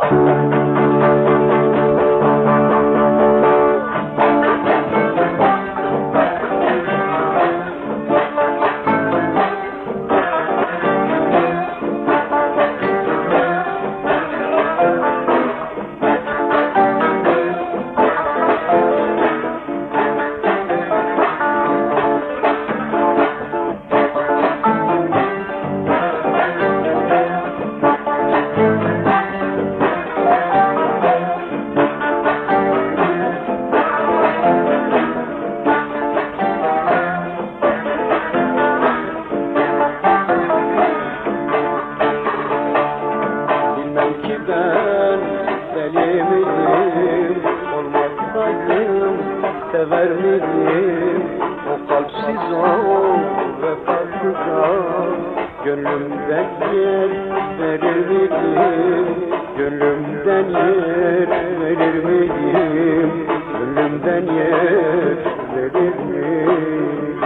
Sever miydim o kalpsiz o vefasıza? Gönlümden yer verir miydim? Gönlümden yer verir miydim? Gönlümden yer verir miydim?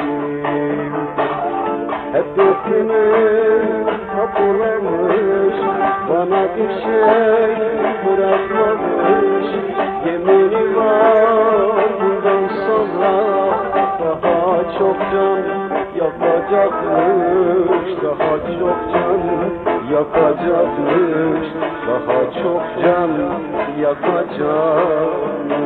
Hep gözümün kapılamış, bana bir şey bırakmamış. Yemini var bundan sonra daha çok can yakacakmış, daha çok can yakacakmış, daha çok can yakacakmış.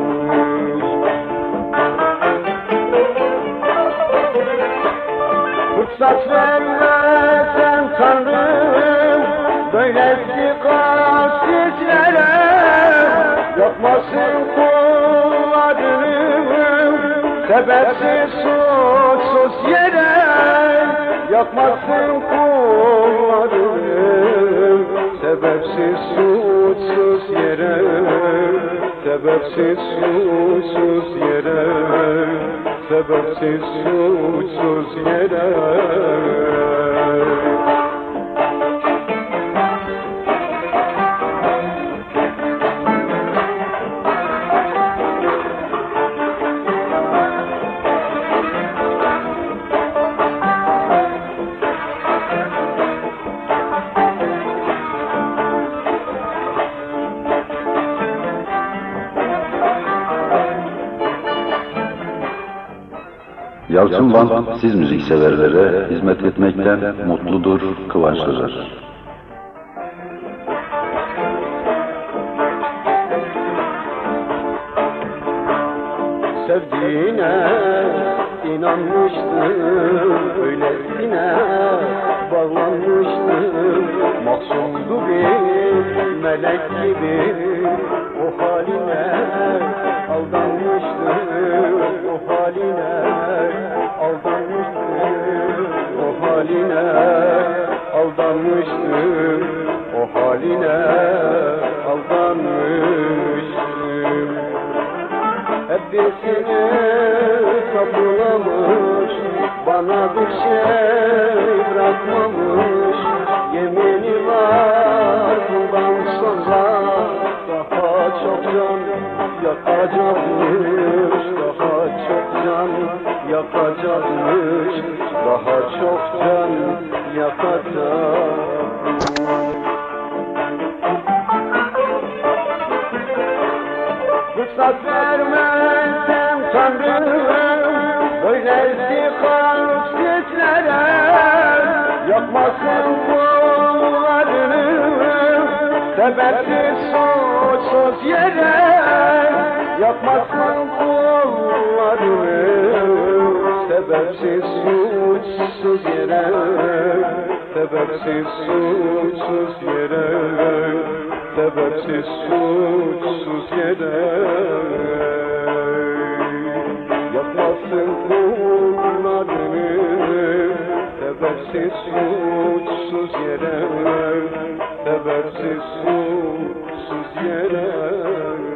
Fırsat vermesen Tanrım böylesi kalpsizlere, yapmasın kullarını sebepsiz suçsuz yere, yapmasın kullarını sebepsiz suçsuz yere, sebepsiz suçsuz yere, sebepsiz suçsuz yere. Yalçın Van, siz müzikseverlere hizmet etmekten mutludur, kıvançlıdır. Sevdiğine inanmıştım, öylesine bağlanmıştım. Mahzundu bir melek gibi o haline aldanmıştım, o haline aldanmıştım, o haline aldanmıştım, o haline aldanmıştım. Hepsini kapılamış, bana bir şey bırakmamış. Yemini var bundan sonra daha çok can yakacakmış, daha çok can yakacakmış, daha çok can yakacakmış. Fırsat vermezsem Tanrım böylesi kalpsizlere, yakmasın kullarını sebepsiz suçsuz yere, yakmasın kullarını sebepsiz suçsuz yere, sebepsiz suçsuz yere, sebepsiz suçsuz yere. Yakmasın kullarını sebepsiz suçsuz yere, sebepsiz suçsuz yere.